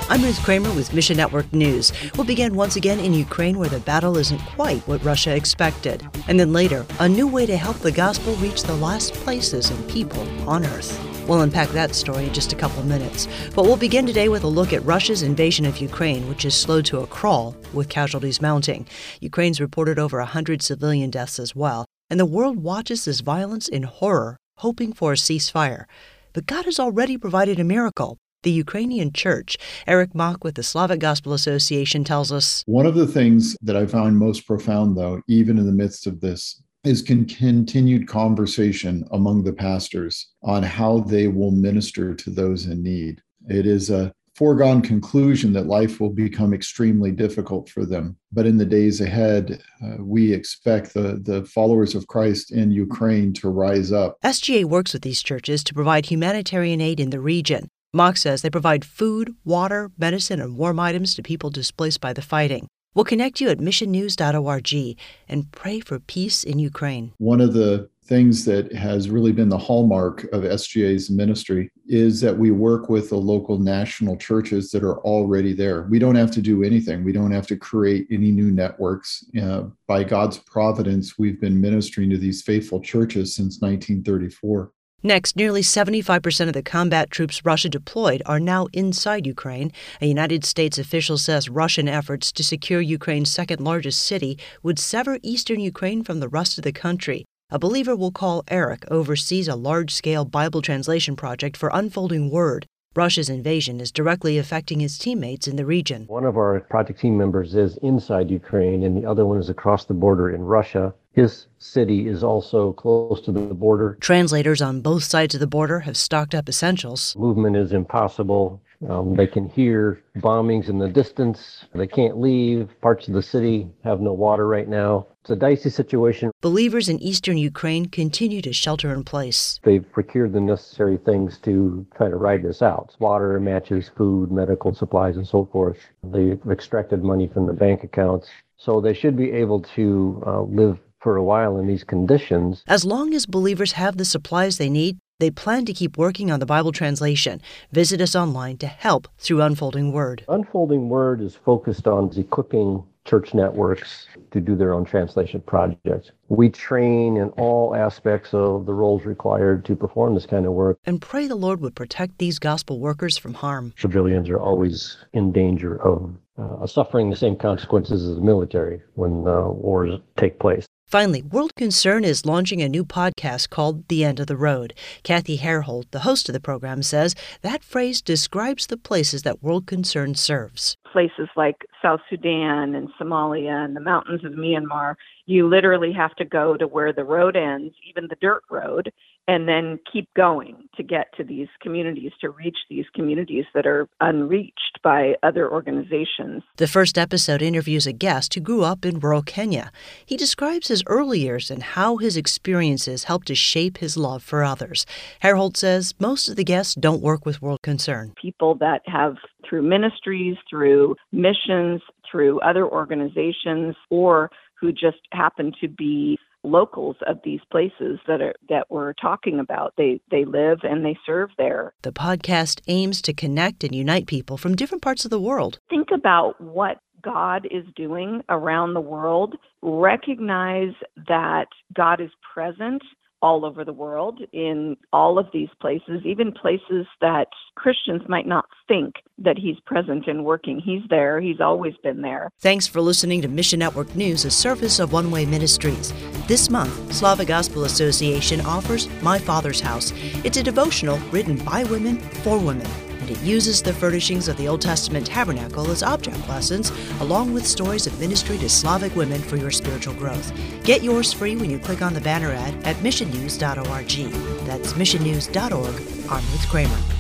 I'm Ruth Kramer with Mission Network News. We'll begin once again in Ukraine, where the battle isn't quite what Russia expected. And then later, a new way to help the gospel reach the last places and people on earth. We'll unpack that story in just a couple minutes. But we'll begin today with a look at Russia's invasion of Ukraine, which is slowed to a crawl, with casualties mounting. Ukraine's reported over 100 civilian deaths as well. And the world watches this violence in horror, hoping for a ceasefire. But God has already provided a miracle. The Ukrainian church. Eric Mock with the Slavic Gospel Association tells us, one of the things that I found most profound, though, even in the midst of this, is continued conversation among the pastors on how they will minister to those in need. It is a foregone conclusion that life will become extremely difficult for them. But in the days ahead, we expect the followers of Christ in Ukraine to rise up. SGA works with these churches to provide humanitarian aid in the region. Mock says they provide food, water, medicine, and warm items to people displaced by the fighting. We'll connect you at missionnews.org and pray for peace in Ukraine. One of the things that has really been the hallmark of SGA's ministry is that we work with the local national churches that are already there. We don't have to do anything. We don't have to create any new networks. By God's providence, we've been ministering to these faithful churches since 1934. Next, nearly 75% of the combat troops Russia deployed are now inside Ukraine. A United States official says Russian efforts to secure Ukraine's second-largest city would sever eastern Ukraine from the rest of the country. A believer we'll call Eric oversees a large-scale Bible translation project for Unfolding Word. Russia's invasion is directly affecting his teammates in the region. One of our project team members is inside Ukraine, and the other one is across the border in Russia. His city is also close to the border. Translators on both sides of the border have stocked up essentials. Movement is impossible. They can hear bombings in the distance. They can't leave. Parts of the city have no water right now. It's a dicey situation. Believers in eastern Ukraine continue to shelter in place. They've procured the necessary things to try to ride this out. Water, matches, food, medical supplies, and so forth. They've extracted money from the bank accounts. So they should be able to live for a while in these conditions. As long as believers have the supplies they need, they plan to keep working on the Bible translation. Visit us online to help through Unfolding Word. Unfolding Word is focused on equipping church networks to do their own translation projects. We train in all aspects of the roles required to perform this kind of work. And pray the Lord would protect these gospel workers from harm. Civilians are always in danger of suffering the same consequences as the military when wars take place. Finally, World Concern is launching a new podcast called The End of the Road. Kathy Herholt, the host of the program, says that phrase describes the places that World Concern serves. Places like South Sudan and Somalia and the mountains of Myanmar, you literally have to go to where the road ends, even the dirt road, and then keep going to get to these communities, to reach these communities that are unreached by other organizations. The first episode interviews a guest who grew up in rural Kenya. He describes his early years and how his experiences helped to shape his love for others. Herholt says most of the guests don't work with World Concern. People that have, through ministries, through missions, through other organizations, or who just happen to be locals of these places that we're talking about. They live and they serve there. The podcast aims to connect and unite people from different parts of the world. Think about what God is doing around the world. Recognize that God is present all over the world in all of these places, even places that Christians might not think that he's present and working. He's there. He's always been there. Thanks for listening to Mission Network News, a service of One Way Ministries. This month, Slavic Gospel Association offers My Father's House. It's a devotional written by women for women. And it uses the furnishings of the Old Testament tabernacle as object lessons, along with stories of ministry to Slavic women for your spiritual growth. Get yours free when you click on the banner ad at missionnews.org. That's missionnews.org. I'm Ruth Kramer.